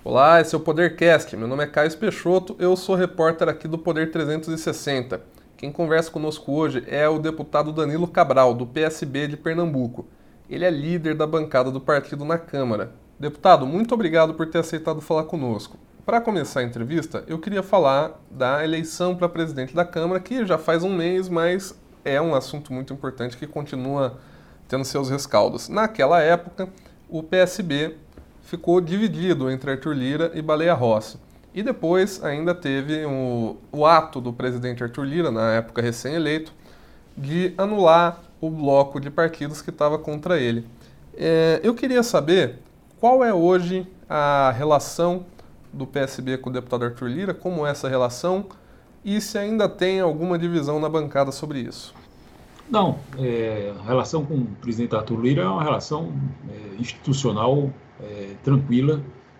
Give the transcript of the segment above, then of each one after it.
Olá, esse é o Podercast. Meu nome é Caio Peixoto, eu sou repórter aqui do Poder 360. Quem conversa conosco hoje é o deputado Danilo Cabral, do PSB de Pernambuco. Ele é líder da bancada do partido na Câmara. Deputado, muito obrigado por ter aceitado falar conosco. Para começar a entrevista, eu queria falar da eleição para presidente da Câmara, que já faz um mês, mas é um assunto muito importante que continua tendo seus rescaldos. Naquela época, o PSB ficou dividido entre Arthur Lira e Baleia Rossi. E depois ainda teve o ato do presidente Arthur Lira, na época recém-eleito, de anular o bloco de partidos que estava contra ele. Eu queria saber qual é hoje a relação do PSB com o deputado Arthur Lira, como é essa relação e se ainda tem alguma divisão na bancada sobre isso. Não, a relação com o presidente Arthur Lira é uma relação institucional tranquila,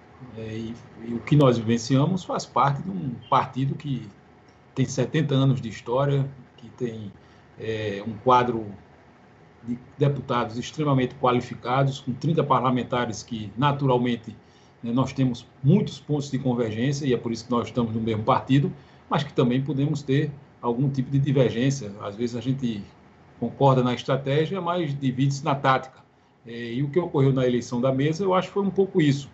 e o que nós vivenciamos faz parte de um partido que tem 70 anos de história, que tem um quadro de deputados extremamente qualificados, com 30 parlamentares que, naturalmente, nós temos muitos pontos de convergência, e é por isso que nós estamos no mesmo partido, mas que também podemos ter algum tipo de divergência. Às vezes a gente concorda na estratégia, mas divide-se na tática. E o que ocorreu na eleição da mesa, eu acho que foi um pouco isso.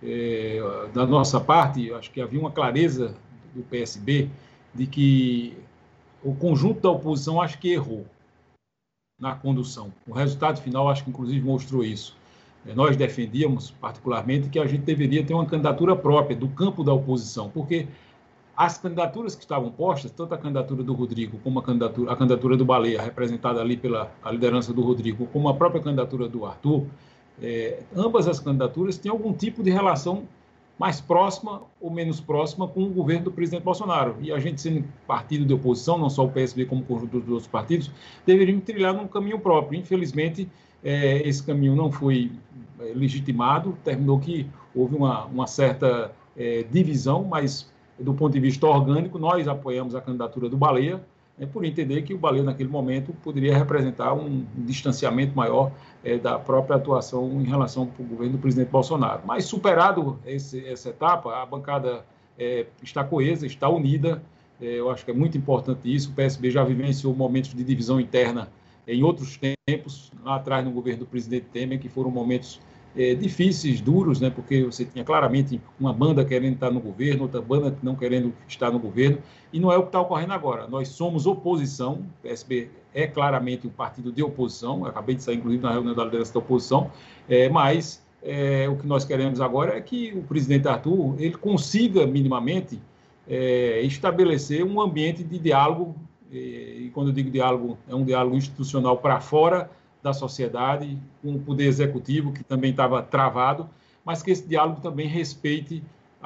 Da nossa parte, eu acho que havia uma clareza do PSB de que o conjunto da oposição acho que errou na condução. O resultado final acho que inclusive mostrou isso. Nós defendíamos particularmente que a gente deveria ter uma candidatura própria do campo da oposição, porque as candidaturas que estavam postas, tanto a candidatura do Rodrigo como a candidatura do Baleia, representada ali pela liderança do Rodrigo, como a própria candidatura do Arthur, ambas as candidaturas têm algum tipo de relação mais próxima ou menos próxima com o governo do presidente Bolsonaro. E a gente, sendo partido de oposição, não só o PSB como o conjunto dos outros partidos, deveríamos trilhar num caminho próprio. Infelizmente, esse caminho não foi legitimado, terminou que houve uma certa divisão, mas do ponto de vista orgânico, nós apoiamos a candidatura do Baleia, por entender que o Baleia, naquele momento, poderia representar um distanciamento maior da própria atuação em relação ao governo do presidente Bolsonaro. Mas, superado essa etapa, a bancada está coesa, está unida. Eu acho que é muito importante isso. O PSB já vivenciou momentos de divisão interna em outros tempos, lá atrás no governo do presidente Temer, que foram momentos difíceis, duros, né, porque você tinha claramente uma banda querendo estar no governo, outra banda não querendo estar no governo, e não é o que está ocorrendo agora. Nós somos oposição, o PSB é claramente um partido de oposição, eu acabei de sair, inclusive, na reunião da liderança da oposição, mas o que nós queremos agora é que o presidente Arthur ele consiga, minimamente, estabelecer um ambiente de diálogo, e quando eu digo diálogo, é um diálogo institucional para fora da sociedade, com o poder executivo, que também estava travado, mas que esse diálogo também respeite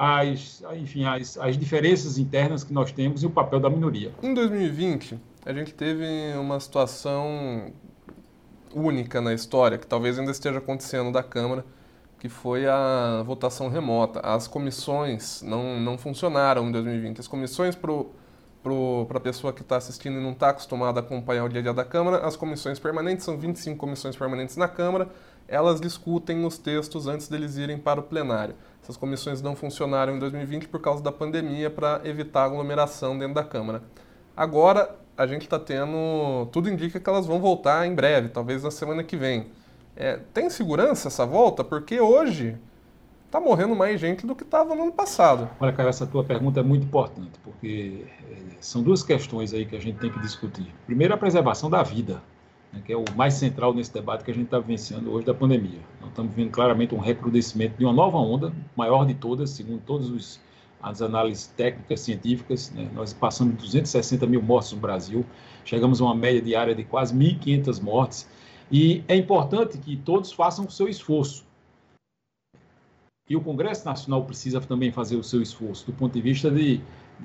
as diferenças internas que nós temos e o papel da minoria. Em 2020, a gente teve uma situação única na história, que talvez ainda esteja acontecendo da Câmara, que foi a votação remota. As comissões não funcionaram em 2020. As comissões para a pessoa que está assistindo e não está acostumada a acompanhar o dia a dia da Câmara, as comissões permanentes, são 25 comissões permanentes na Câmara, elas discutem os textos antes deles irem para o plenário. Essas comissões não funcionaram em 2020 por causa da pandemia, para evitar aglomeração dentro da Câmara. Agora, a gente está tendo... Tudo indica que elas vão voltar em breve, talvez na semana que vem. Tem segurança essa volta? Porque hoje está morrendo mais gente do que estava no ano passado. Olha, cara, essa tua pergunta é muito importante, porque são duas questões aí que a gente tem que discutir. Primeiro, a preservação da vida, né, que é o mais central nesse debate que a gente está vivenciando hoje da pandemia. Nós estamos vendo claramente um recrudescimento de uma nova onda, maior de todas, segundo todas as análises técnicas, científicas, né? Nós passamos de 260 mil mortes no Brasil, chegamos a uma média diária de quase 1.500 mortes, e é importante que todos façam o seu esforço. E o Congresso Nacional precisa também fazer o seu esforço, do ponto de vista de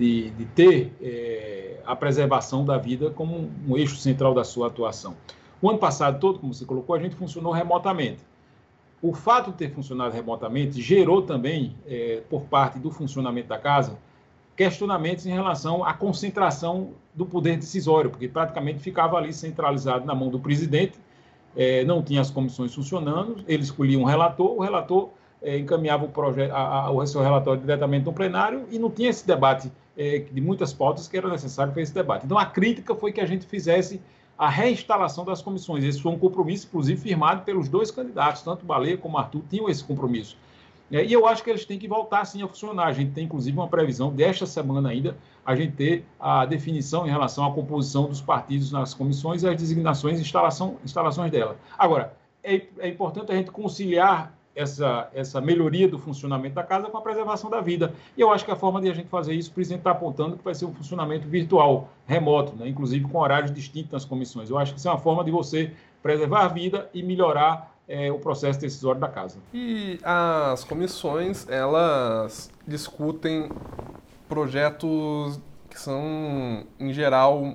ter a preservação da vida como um eixo central da sua atuação. O ano passado todo, como você colocou, a gente funcionou remotamente. O fato de ter funcionado remotamente gerou também, por parte do funcionamento da casa, questionamentos em relação à concentração do poder decisório, porque praticamente ficava ali centralizado na mão do presidente, não tinha as comissões funcionando, ele escolhia um relator, o relator encaminhava o projeto, o seu relatório diretamente no plenário e não tinha esse debate de muitas pautas que era necessário para esse debate. Então, a crítica foi que a gente fizesse a reinstalação das comissões. Esse foi um compromisso, inclusive, firmado pelos dois candidatos, tanto o Baleia como o Arthur tinham esse compromisso. E eu acho que eles têm que voltar, sim, a funcionar. A gente tem, inclusive, uma previsão desta semana ainda, a gente ter a definição em relação à composição dos partidos nas comissões e as designações e instalações dela. Agora, é importante a gente conciliar essa melhoria do funcionamento da casa com a preservação da vida. E eu acho que a forma de a gente fazer isso, o presidente está apontando que vai ser um funcionamento virtual, remoto, né? Inclusive com horários distintos nas comissões. Eu acho que isso é uma forma de você preservar a vida e melhorar o processo decisório da casa. E as comissões, elas discutem projetos que são, em geral,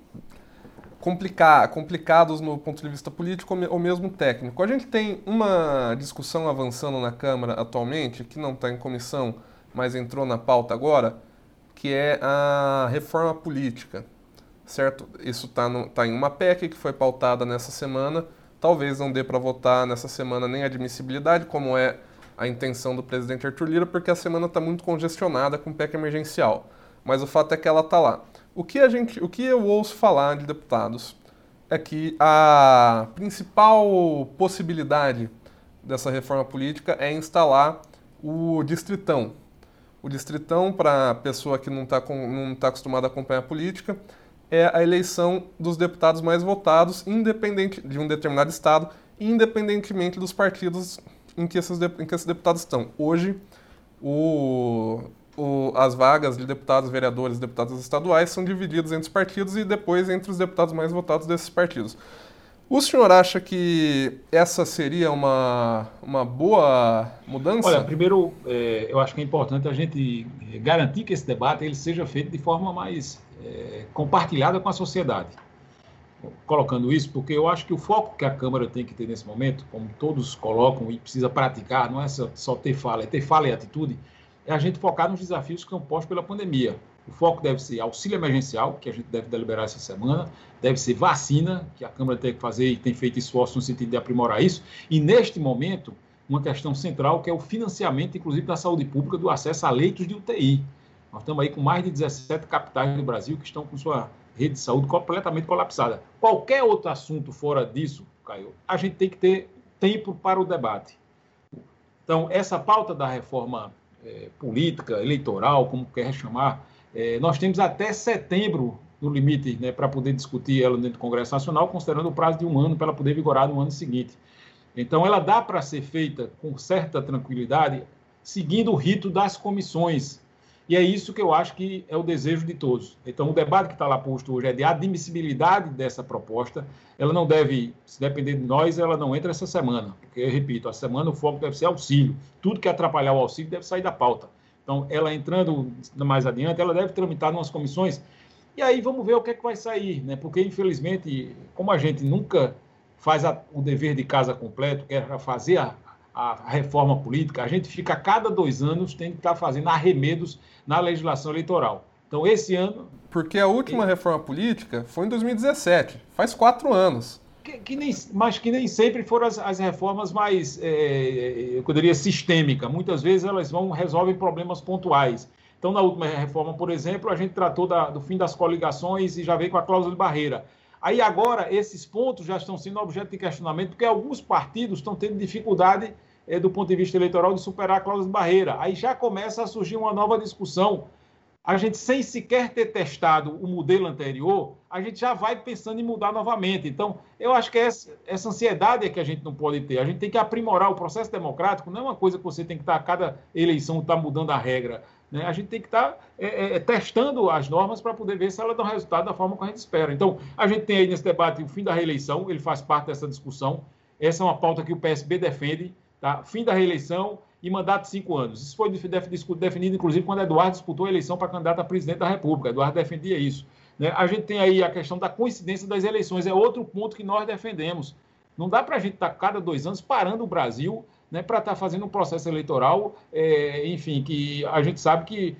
complicados no ponto de vista político ou mesmo técnico. A gente tem uma discussão avançando na Câmara atualmente, que não está em comissão, mas entrou na pauta agora, que é a reforma política, certo? Isso está em uma PEC que foi pautada nessa semana. Talvez não dê para votar nessa semana nem a admissibilidade, como é a intenção do presidente Arthur Lira, porque a semana está muito congestionada com PEC emergencial. Mas o fato é que ela está lá. O que eu ouço falar de deputados é que a principal possibilidade dessa reforma política é instalar o distritão. O distritão, para a pessoa que não tá acostumada a acompanhar a política, é a eleição dos deputados mais votados, independente de um determinado estado, independentemente dos partidos em que esses deputados estão. Hoje, as vagas de deputados, vereadores e deputados estaduais são divididas entre os partidos e depois entre os deputados mais votados desses partidos. O senhor acha que essa seria uma boa mudança? Olha, primeiro, eu acho que é importante a gente garantir que esse debate ele seja feito de forma mais compartilhada com a sociedade. Colocando isso, porque eu acho que o foco que a Câmara tem que ter nesse momento, como todos colocam e precisa praticar, não é só ter fala e atitude, é a gente focar nos desafios que são postos pela pandemia. O foco deve ser auxílio emergencial, que a gente deve deliberar essa semana, deve ser vacina, que a Câmara tem que fazer e tem feito esforço no sentido de aprimorar isso, e neste momento, uma questão central que é o financiamento, inclusive, da saúde pública, do acesso a leitos de UTI. Nós estamos aí com mais de 17 capitais do Brasil que estão com sua rede de saúde completamente colapsada. Qualquer outro assunto fora disso, Caio, a gente tem que ter tempo para o debate. Então, essa pauta da reforma política, eleitoral, como quer chamar, nós temos até setembro no limite, né, para poder discutir ela dentro do Congresso Nacional, considerando o prazo de um ano para ela poder vigorar no ano seguinte. Então, ela dá para ser feita com certa tranquilidade, seguindo o rito das comissões. E é isso que eu acho que é o desejo de todos. Então, o debate que está lá posto hoje é de admissibilidade dessa proposta. Ela não deve, se depender de nós, ela não entra essa semana. Porque, eu repito, a semana o foco deve ser auxílio. Tudo que atrapalhar o auxílio deve sair da pauta. Então, ela entrando mais adiante, ela deve tramitar nas comissões. E aí vamos ver o que é que vai sair, né? Porque, infelizmente, como a gente nunca faz o dever de casa completo, que é fazer a reforma política, a gente fica a cada 2 anos tem que estar fazendo arremedos na legislação eleitoral. Então, esse ano... Porque a última reforma política foi em 2017, faz 4 anos. Mas que nem sempre foram as reformas mais, eu diria, sistêmicas. Muitas vezes elas resolvem problemas pontuais. Então, na última reforma, por exemplo, a gente tratou do fim das coligações e já veio com a cláusula de barreira. Aí agora esses pontos já estão sendo objeto de questionamento, porque alguns partidos estão tendo dificuldade, do ponto de vista eleitoral, de superar a cláusula de barreira. Aí já começa a surgir uma nova discussão. A gente, sem sequer ter testado o modelo anterior, a gente já vai pensando em mudar novamente. Então, eu acho que essa ansiedade é que a gente não pode ter. A gente tem que aprimorar o processo democrático, não é uma coisa que você tem que estar, a cada eleição, estar mudando a regra. Né? A gente tem que estar testando as normas para poder ver se elas dão resultado da forma que a gente espera. Então, a gente tem aí nesse debate o fim da reeleição, ele faz parte dessa discussão. Essa é uma pauta que o PSB defende, tá? Fim da reeleição e mandato de 5 anos. Isso foi definido, inclusive, quando Eduardo disputou a eleição para candidato a presidente da República. Eduardo defendia isso. Né? A gente tem aí a questão da coincidência das eleições, é outro ponto que nós defendemos. Não dá para a gente estar, cada 2 anos, parando o Brasil, né, para estar fazendo um processo eleitoral, enfim, que a gente sabe que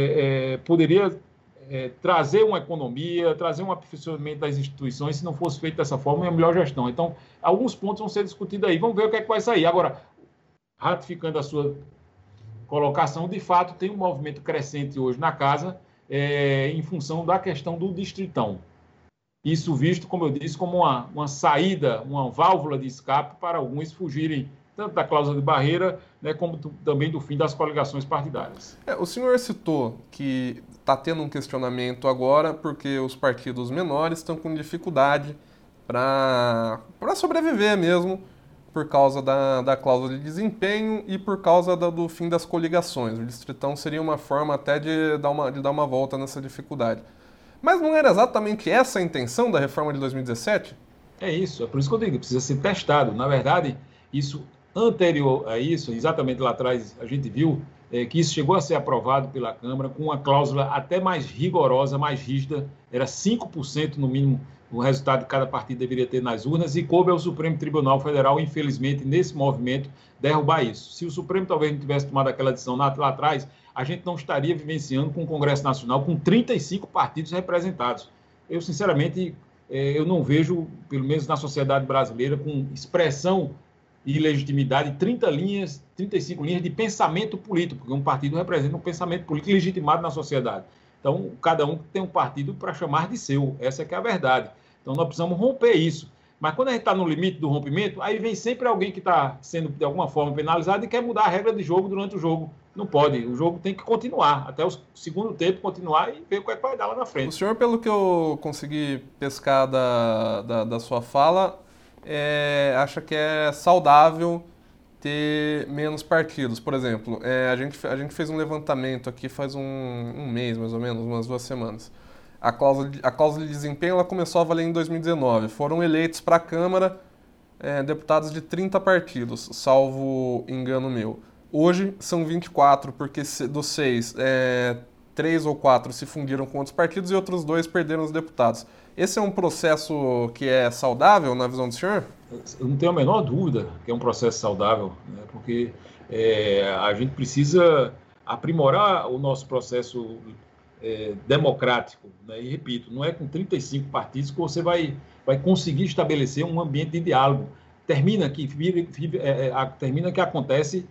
poderia trazer uma economia, trazer um aperfeiçoamento das instituições, se não fosse feito dessa forma, é a melhor gestão. Então, alguns pontos vão ser discutidos aí. Vamos ver o que é que vai sair. Agora, ratificando a sua colocação, de fato, tem um movimento crescente hoje na casa em função da questão do distritão. Isso visto, como eu disse, como uma saída, uma válvula de escape para alguns fugirem tanto da cláusula de barreira, né, como também do fim das coligações partidárias. O senhor citou que está tendo um questionamento agora porque os partidos menores estão com dificuldade para sobreviver mesmo, por causa da cláusula de desempenho e por causa do fim das coligações. O distritão seria uma forma até de dar uma volta nessa dificuldade. Mas não era exatamente essa a intenção da reforma de 2017? É isso, é por isso que eu digo, precisa ser testado. Na verdade, isso anterior a isso, exatamente lá atrás, a gente viu que isso chegou a ser aprovado pela Câmara com uma cláusula até mais rigorosa, mais rígida, era 5% no mínimo o resultado que cada partido deveria ter nas urnas, e coube ao Supremo Tribunal Federal, infelizmente, nesse movimento, derrubar isso. Se o Supremo talvez não tivesse tomado aquela decisão lá atrás, a gente não estaria vivenciando com o Congresso Nacional com 35 partidos representados. Eu, sinceramente, eu não vejo, pelo menos na sociedade brasileira, com expressão e legitimidade, 35 linhas de pensamento político, porque um partido representa um pensamento político legitimado na sociedade. Então, cada um tem um partido para chamar de seu, essa é que é a verdade. Então, nós precisamos romper isso. Mas quando a gente está no limite do rompimento, aí vem sempre alguém que está sendo, de alguma forma, penalizado e quer mudar a regra de jogo durante o jogo. Não pode, o jogo tem que continuar, até o segundo tempo continuar e ver o que é que vai dar lá na frente. O senhor, pelo que eu consegui pescar da sua fala, acha que é saudável ter menos partidos. Por exemplo, a gente fez um levantamento aqui faz um mês, mais ou menos, umas 2 semanas. A cláusula de desempenho ela começou a valer em 2019. Foram eleitos para a Câmara deputados de 30 partidos, salvo engano meu. Hoje são 24, porque dos 6, 3 ou 4 se fundiram com outros partidos e outros 2 perderam os deputados. Esse é um processo que é saudável na visão do senhor? Eu não tenho a menor dúvida que é um processo saudável, né? Porque a gente precisa aprimorar o nosso processo democrático, né? E repito, não é com 35 partidos que você vai conseguir estabelecer um ambiente de diálogo. Termina que acontece,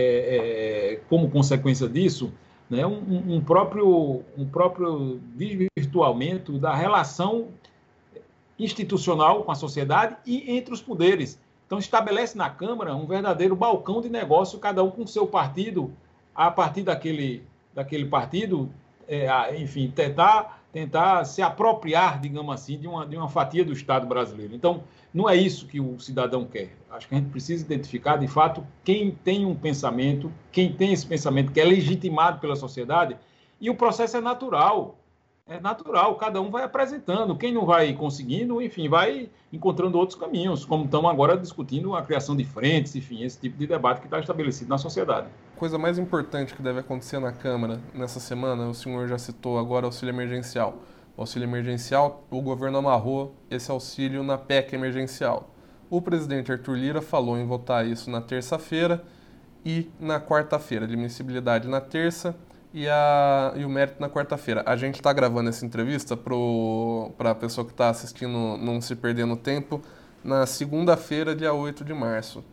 como consequência disso, né, um próprio desvirtuamento da relação institucional com a sociedade e entre os poderes. Então, estabelece na Câmara um verdadeiro balcão de negócio, cada um com o seu partido, a partir daquele partido, enfim, tentar se apropriar, digamos assim, de uma fatia do Estado brasileiro. Então, não é isso que o cidadão quer. Acho que a gente precisa identificar, de fato, quem tem um pensamento, quem tem esse pensamento que é legitimado pela sociedade, e o processo é natural. É natural, cada um vai apresentando. Quem não vai conseguindo, enfim, vai encontrando outros caminhos, como estamos agora discutindo a criação de frentes, enfim, esse tipo de debate que está estabelecido na sociedade. A coisa mais importante que deve acontecer na Câmara nessa semana, o senhor já citou agora, auxílio emergencial. O auxílio emergencial, o governo amarrou esse auxílio na PEC emergencial. O presidente Arthur Lira falou em votar isso na terça-feira e na quarta-feira, admissibilidade na terça e o mérito na quarta-feira. A gente está gravando essa entrevista para a pessoa que está assistindo não se perder no tempo, na segunda-feira, dia 8 de março.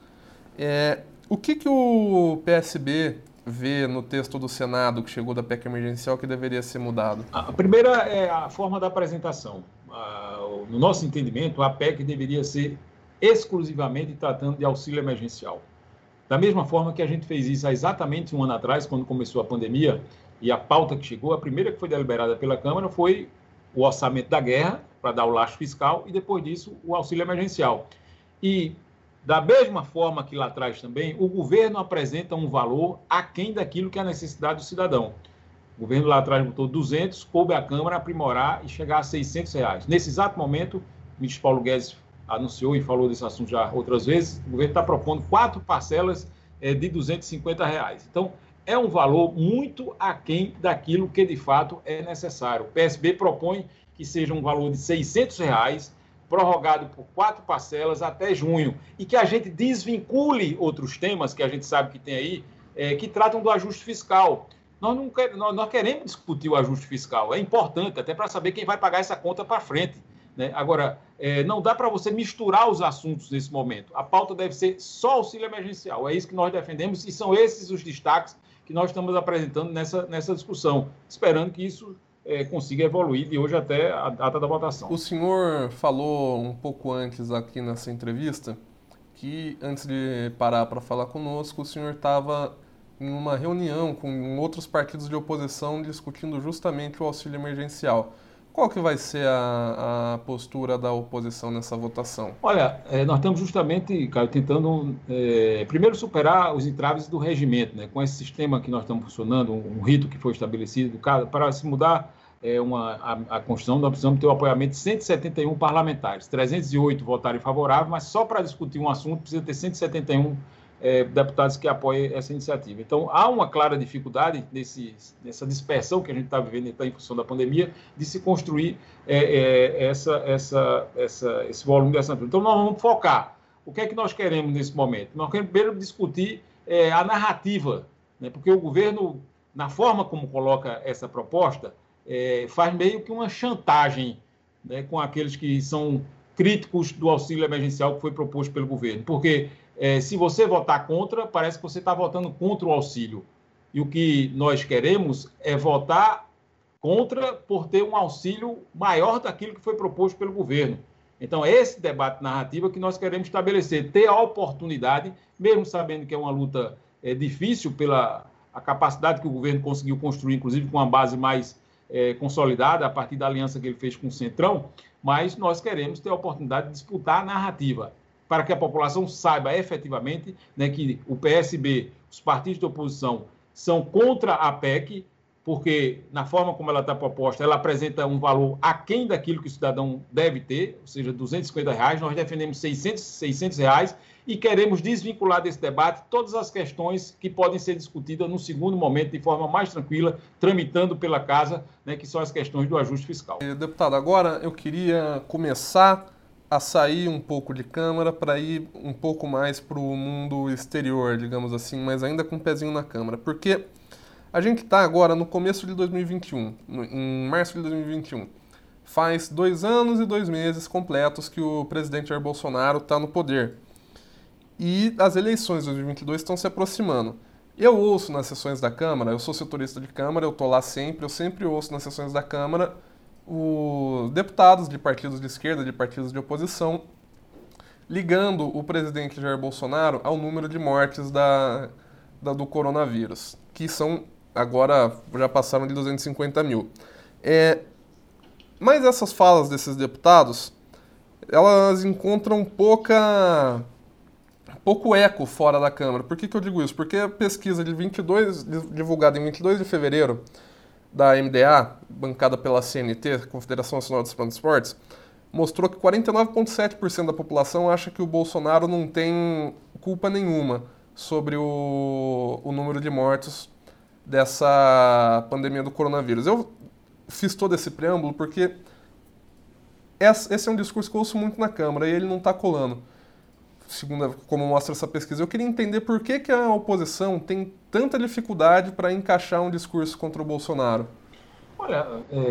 O que o PSB vê no texto do Senado que chegou da PEC emergencial que deveria ser mudado? A primeira é a forma da apresentação. No nosso entendimento, a PEC deveria ser exclusivamente tratando de auxílio emergencial. Da mesma forma que a gente fez isso há exatamente 1 ano atrás, quando começou a pandemia, e a pauta que chegou, a primeira que foi deliberada pela Câmara foi o orçamento da guerra, para dar o lastro fiscal, e depois disso o auxílio emergencial. E, da mesma forma que lá atrás também, o governo apresenta um valor aquém daquilo que é a necessidade do cidadão. O governo lá atrás botou 200, coube a Câmara aprimorar e chegar a R$600. Nesse exato momento, o ministro Paulo Guedes anunciou e falou desse assunto já outras vezes, o governo está propondo 4 parcelas de R$250. Então, é um valor muito aquém daquilo que, de fato, é necessário. O PSB propõe que seja um valor de R$600, prorrogado por 4 parcelas até junho, e que a gente desvincule outros temas que a gente sabe que tem aí, que tratam do ajuste fiscal. Nós queremos discutir o ajuste fiscal, é importante, até para saber quem vai pagar essa conta para frente. né? Agora, não dá para você misturar os assuntos nesse momento. A pauta deve ser só auxílio emergencial. É isso que nós defendemos e são esses os destaques que nós estamos apresentando nessa discussão, esperando que isso consiga evoluir de hoje até a data da votação. O senhor falou um pouco antes aqui nessa entrevista que, antes de parar para falar conosco, o senhor estava em uma reunião com outros partidos de oposição discutindo justamente o auxílio emergencial. Qual que vai ser a postura da oposição nessa votação? Olha, nós estamos justamente, Caio, tentando primeiro superar os entraves do regimento, né? Com esse sistema que nós estamos funcionando, um rito que foi estabelecido, para se mudar a Constituição, nós precisamos ter o apoiamento de 171 parlamentares, 308 votarem favorável, mas só para discutir um assunto precisa ter 171 deputados que apoiem essa iniciativa. Então, há uma clara dificuldade nessa dispersão que a gente está vivendo em função da pandemia, de se construir esse volume dessa natureza. Então, nós vamos focar. O que é que nós queremos nesse momento? Nós queremos primeiro discutir a narrativa, né? Porque o governo, na forma como coloca essa proposta, faz meio que uma chantagem, né, com aqueles que são críticos do auxílio emergencial que foi proposto pelo governo. Porque se você votar contra, parece que você está votando contra o auxílio. E o que nós queremos é votar contra por ter um auxílio maior daquilo que foi proposto pelo governo. Então, é esse debate narrativa que nós queremos estabelecer, ter a oportunidade, mesmo sabendo que é uma luta difícil pela a capacidade que o governo conseguiu construir, inclusive com uma base mais consolidada a partir da aliança que ele fez com o Centrão, mas nós queremos ter a oportunidade de disputar a narrativa, para que a população saiba efetivamente, né, que o PSB, os partidos de oposição, são contra a PEC, porque na forma como ela está proposta, ela apresenta um valor aquém daquilo que o cidadão deve ter, ou seja, R$250, nós defendemos R$600 e queremos desvincular desse debate todas as questões que podem ser discutidas no segundo momento, de forma mais tranquila, tramitando pela casa, né, que são as questões do ajuste fiscal. Deputado, agora eu queria começar a sair um pouco de Câmara para ir um pouco mais para o mundo exterior, digamos assim, mas ainda com um pezinho na Câmara, porque a gente está agora no começo de 2021, em março de 2021. Faz 2 anos e 2 meses completos que o presidente Jair Bolsonaro está no poder. E as eleições de 2022 estão se aproximando. Eu ouço nas sessões da Câmara, eu sou setorista de Câmara, eu estou lá sempre, eu sempre ouço nas sessões da Câmara os deputados de partidos de esquerda, de partidos de oposição, ligando o presidente Jair Bolsonaro ao número de mortes do coronavírus, que são, agora já passaram de 250 mil. Mas essas falas desses deputados, elas encontram pouco eco fora da Câmara. Por que eu digo isso? Porque a pesquisa divulgada em 22 de fevereiro, da MDA, bancada pela CNT, Confederação Nacional dos Transportes, mostrou que 49,7% da população acha que o Bolsonaro não tem culpa nenhuma sobre o número de mortos dessa pandemia do coronavírus. Eu fiz todo esse preâmbulo porque esse é um discurso que eu ouço muito na Câmara e ele não está colando, segundo como mostra essa pesquisa. Eu queria entender por que a oposição tem tanta dificuldade para encaixar um discurso contra o Bolsonaro. Olha,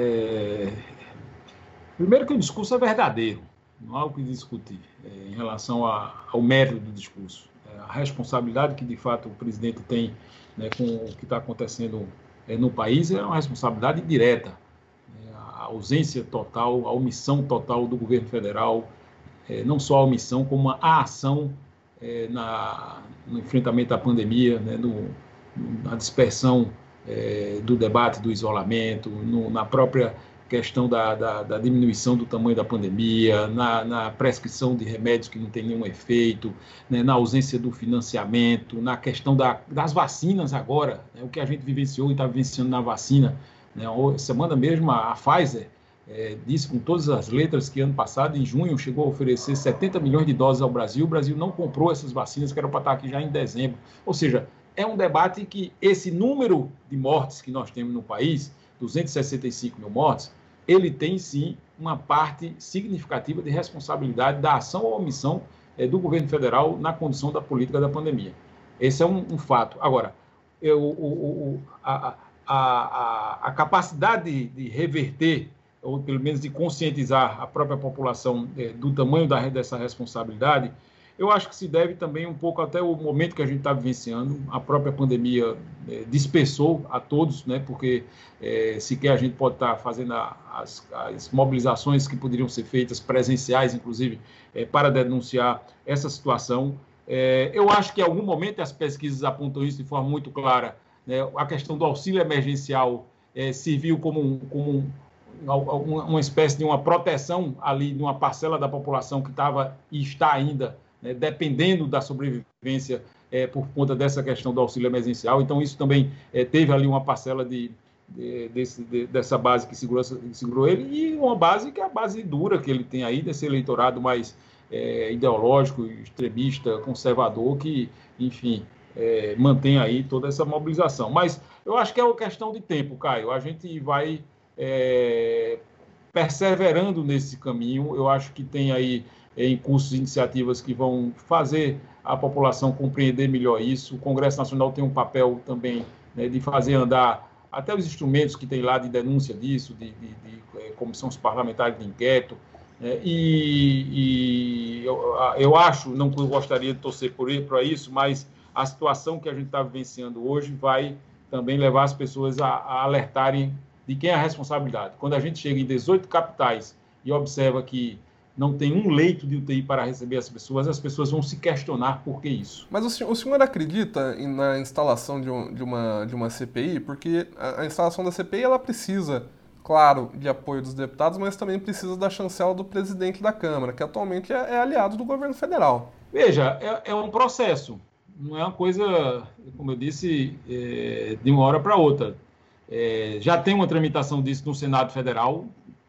primeiro que o discurso é verdadeiro, não há o que discutir em relação ao mérito do discurso. A responsabilidade que, de fato, o presidente tem, né, com o que está acontecendo no país é uma responsabilidade direta. A ausência total, a omissão total do governo federal, não só a omissão, como a ação no enfrentamento à pandemia, né, na dispersão do debate do isolamento, na própria questão da diminuição do tamanho da pandemia, na prescrição de remédios que não tem nenhum efeito, né, na ausência do financiamento, na questão das vacinas agora, né, o que a gente vivenciou e está vivenciando na vacina. Né, semana mesmo a Pfizer disse com todas as letras que ano passado, em junho, chegou a oferecer 70 milhões de doses ao Brasil. O Brasil não comprou essas vacinas, que eram para estar aqui já em dezembro. Ou seja, é um debate que esse número de mortes que nós temos no país, 265 mil mortes, ele tem sim uma parte significativa de responsabilidade da ação ou omissão do governo federal na condução da política da pandemia. Esse é um fato. Agora, a capacidade de reverter ou pelo menos de conscientizar a própria população do tamanho dessa responsabilidade, eu acho que se deve também um pouco até o momento que a gente está vivenciando. A própria pandemia dispersou a todos, né, porque sequer a gente pode estar fazendo as mobilizações que poderiam ser feitas, presenciais, inclusive, para denunciar essa situação. Eu acho que em algum momento as pesquisas apontam isso de forma muito clara, né, a questão do auxílio emergencial serviu como uma espécie de uma proteção ali de uma parcela da população que estava e está ainda, né, dependendo da sobrevivência por conta dessa questão do auxílio emergencial. Então, isso também teve ali uma parcela dessa base que segurou ele, e uma base que é a base dura que ele tem aí, desse eleitorado mais ideológico, extremista, conservador, que, enfim, mantém aí toda essa mobilização. Mas eu acho que é uma questão de tempo, Caio. A gente vai perseverando nesse caminho. Eu acho que tem aí em curso iniciativas que vão fazer a população compreender melhor isso. O Congresso Nacional tem um papel também, né, de fazer andar até os instrumentos que tem lá de denúncia disso, de comissões parlamentares de inquérito, né, e eu acho, não gostaria de torcer para isso, mas a situação que a gente está vivenciando hoje vai também levar as pessoas a alertarem de quem é a responsabilidade. Quando a gente chega em 18 capitais e observa que não tem um leito de UTI para receber as pessoas vão se questionar por que isso. Mas o senhor acredita na instalação de uma CPI? Porque a instalação da CPI, ela precisa, claro, de apoio dos deputados, mas também precisa da chancela do presidente da Câmara, que atualmente é aliado do governo federal. Veja, é um processo, não é uma coisa, como eu disse, de uma hora para outra. Já tem uma tramitação disso no Senado Federal,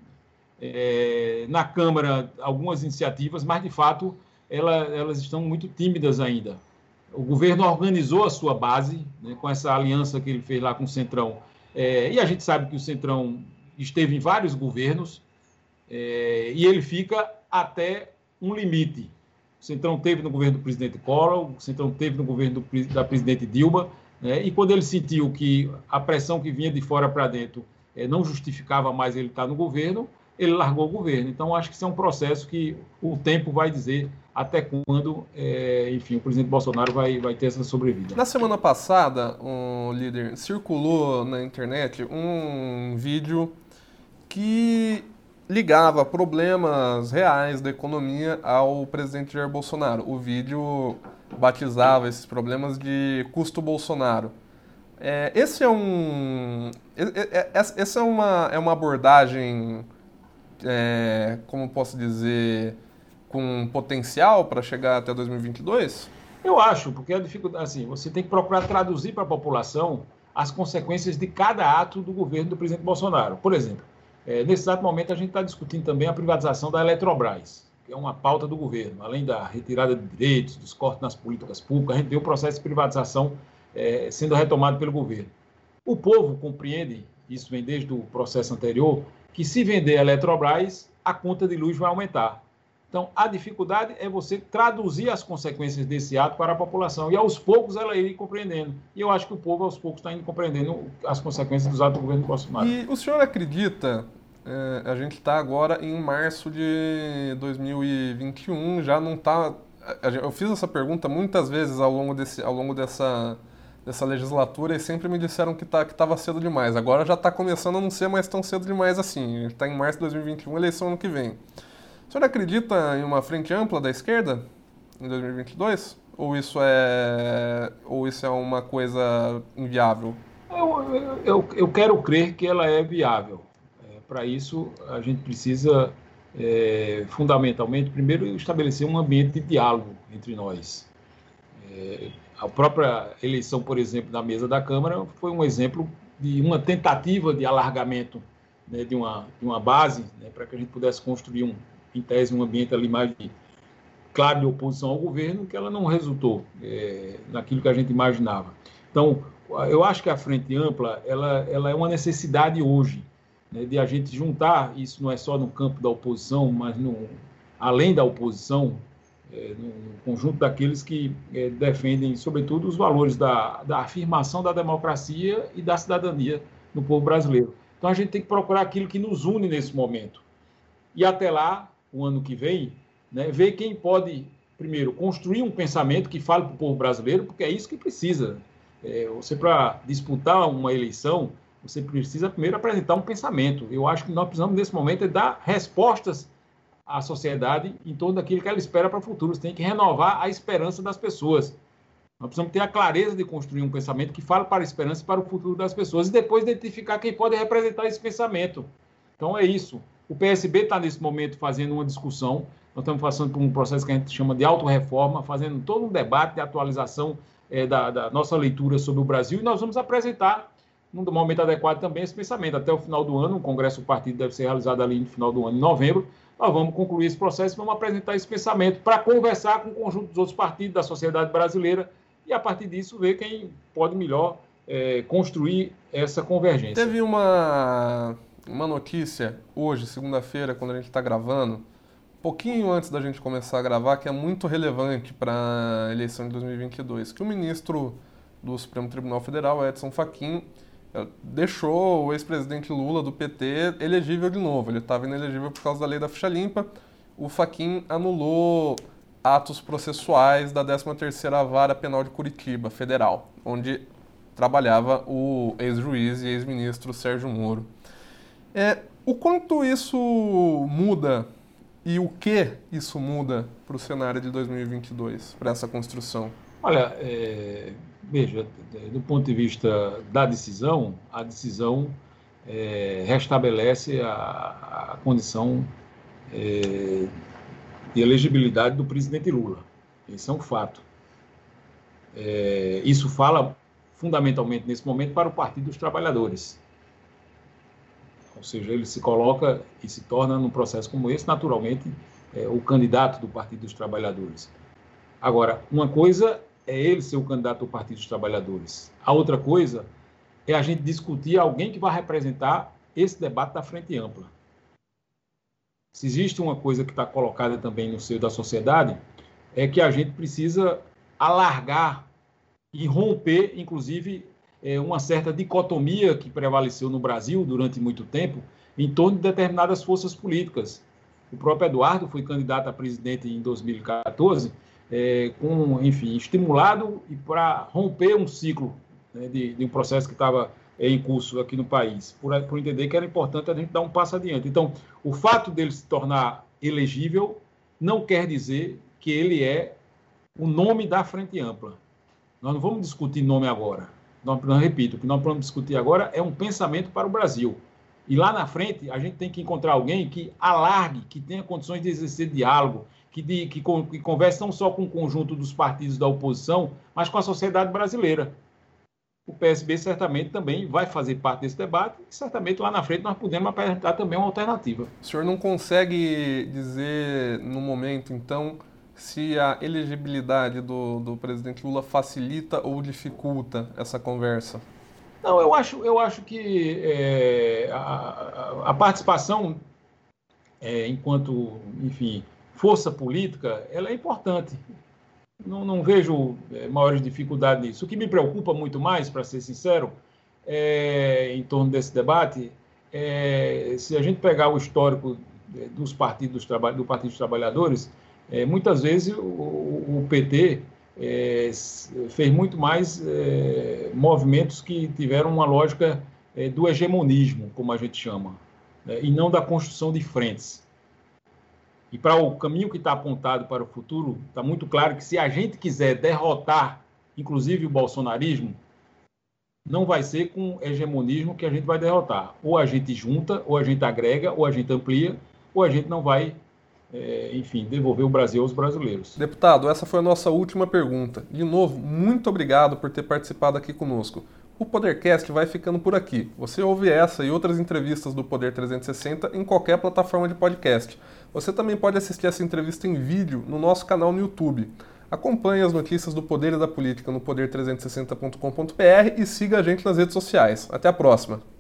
na Câmara algumas iniciativas, mas de fato elas estão muito tímidas ainda. O governo organizou a sua base, né, com essa aliança que ele fez lá com o Centrão, e a gente sabe que o Centrão esteve em vários governos, e ele fica até um limite. O Centrão teve no governo do presidente Collor, o Centrão teve no governo da presidente Dilma, né, e quando ele sentiu que a pressão que vinha de fora para dentro não justificava mais ele estar no governo, ele largou o governo. Então, acho que isso é um processo que o tempo vai dizer até quando, enfim, o presidente Bolsonaro vai ter essa sobrevida. Na semana passada, o líder circulou na internet um vídeo que ligava problemas reais da economia ao presidente Jair Bolsonaro. O vídeo batizava esses problemas de custo Bolsonaro. Essa é uma abordagem, como posso dizer, com potencial para chegar até 2022? Eu acho, porque a dificuldade, assim, você tem que procurar traduzir para a população as consequências de cada ato do governo do presidente Bolsonaro. Por exemplo, nesse exato momento a gente está discutindo também a privatização da Eletrobras, que é uma pauta do governo. Além da retirada de direitos, dos cortes nas políticas públicas, a gente vê o processo de privatização sendo retomado pelo governo. O povo compreende, isso vem desde o processo anterior, que se vender a Eletrobras, a conta de luz vai aumentar. Então, a dificuldade é você traduzir as consequências desse ato para a população, e aos poucos ela ir compreendendo. E eu acho que o povo, aos poucos, está indo compreendendo as consequências dos atos do governo Bolsonaro. E o senhor acredita, a gente está agora em março de 2021, já não está... Eu fiz essa pergunta muitas vezes ao longo dessa legislatura, e sempre me disseram que estava cedo demais. Agora já está começando a não ser mais tão cedo demais assim. Está em março de 2021, eleição ano que vem. O senhor acredita em uma frente ampla da esquerda em 2022? Ou isso é uma coisa inviável? Eu quero crer que ela é viável. Para isso, a gente precisa, fundamentalmente, primeiro, estabelecer um ambiente de diálogo entre nós. A própria eleição, por exemplo, da mesa da Câmara foi um exemplo de uma tentativa de alargamento, né, de uma base, né, para que a gente pudesse construir em tese, um ambiente ali mais claro de oposição ao governo, que ela não resultou naquilo que a gente imaginava. Então, eu acho que a frente ampla ela é uma necessidade hoje, né, de a gente juntar, isso não é só no campo da oposição, mas além da oposição, no conjunto daqueles que defendem, sobretudo, os valores da afirmação da democracia e da cidadania no povo brasileiro. Então a gente tem que procurar aquilo que nos une nesse momento. E até lá, o ano que vem, né, ver quem pode, primeiro, construir um pensamento que fale para o povo brasileiro, porque é isso que precisa. Você, para disputar uma eleição, você precisa primeiro apresentar um pensamento. Eu acho que nós precisamos, nesse momento, dar respostas à sociedade em torno daquilo que ela espera para o futuro. Você tem que renovar a esperança das pessoas. Nós precisamos ter a clareza de construir um pensamento que fale para a esperança e para o futuro das pessoas e depois identificar quem pode representar esse pensamento. Então é isso. O PSB está, nesse momento, fazendo uma discussão. Nós estamos passando por um processo que a gente chama de autorreforma, fazendo todo um debate de atualização da nossa leitura sobre o Brasil, e nós vamos apresentar, num momento adequado também, esse pensamento. Até o final do ano, o Congresso do Partido deve ser realizado ali no final do ano, em novembro, nós vamos concluir esse processo e vamos apresentar esse pensamento para conversar com o conjunto dos outros partidos da sociedade brasileira e, a partir disso, ver quem pode melhor construir essa convergência. Teve uma notícia hoje, segunda-feira, quando a gente está gravando, pouquinho antes da gente começar a gravar, que é muito relevante para a eleição de 2022, que o ministro do Supremo Tribunal Federal, Edson Fachin, deixou o ex-presidente Lula, do PT, elegível de novo. Ele estava inelegível por causa da lei da ficha limpa. O Fachin anulou atos processuais da 13ª Vara Penal de Curitiba, federal, onde trabalhava o ex-juiz e ex-ministro Sérgio Moro. O quanto isso muda e o que isso muda para o cenário de 2022, para essa construção? Olha, veja, do ponto de vista da decisão, a decisão restabelece a condição de elegibilidade do presidente Lula. Isso é um fato. Isso fala fundamentalmente, nesse momento, para o Partido dos Trabalhadores. Ou seja, ele se coloca e se torna, num processo como esse, naturalmente, o candidato do Partido dos Trabalhadores. Agora, uma coisa é ele ser o candidato do Partido dos Trabalhadores. A outra coisa é a gente discutir alguém que vai representar esse debate da frente ampla. Se existe uma coisa que está colocada também no seio da sociedade, é que a gente precisa alargar e romper, inclusive, uma certa dicotomia que prevaleceu no Brasil durante muito tempo em torno de determinadas forças políticas. O próprio Eduardo foi candidato a presidente em 2014, estimulado e para romper um ciclo, né, de um processo que estava em curso aqui no país, por entender que era importante a gente dar um passo adiante. Então, o fato dele se tornar elegível não quer dizer que ele é o nome da frente ampla. Nós não vamos discutir nome agora. Repito, o que nós vamos discutir agora é um pensamento para o Brasil. E lá na frente, a gente tem que encontrar alguém que alargue, que tenha condições de exercer diálogo, que converse não só com o conjunto dos partidos da oposição, mas com a sociedade brasileira. O PSB certamente também vai fazer parte desse debate e certamente lá na frente nós podemos apresentar também uma alternativa. O senhor não consegue dizer no momento, então, se a elegibilidade do presidente Lula facilita ou dificulta essa conversa? Não, eu acho que a participação, enquanto, enfim, força política, ela é importante. Não vejo maiores dificuldades nisso. O que me preocupa muito mais, para ser sincero, em torno desse debate, se a gente pegar o histórico dos partidos do Partido dos Trabalhadores, muitas vezes o PT fez muito mais movimentos que tiveram uma lógica do hegemonismo, como a gente chama, e não da construção de frentes. E para o caminho que está apontado para o futuro, está muito claro que se a gente quiser derrotar, inclusive o bolsonarismo, não vai ser com hegemonismo que a gente vai derrotar. Ou a gente junta, ou a gente agrega, ou a gente amplia, ou a gente não vai, devolver o Brasil aos brasileiros. Deputado, essa foi a nossa última pergunta. De novo, muito obrigado por ter participado aqui conosco. O Podercast vai ficando por aqui. Você ouve essa e outras entrevistas do Poder 360 em qualquer plataforma de podcast. Você também pode assistir essa entrevista em vídeo no nosso canal no YouTube. Acompanhe as notícias do Poder e da Política no poder360.com.br e siga a gente nas redes sociais. Até a próxima!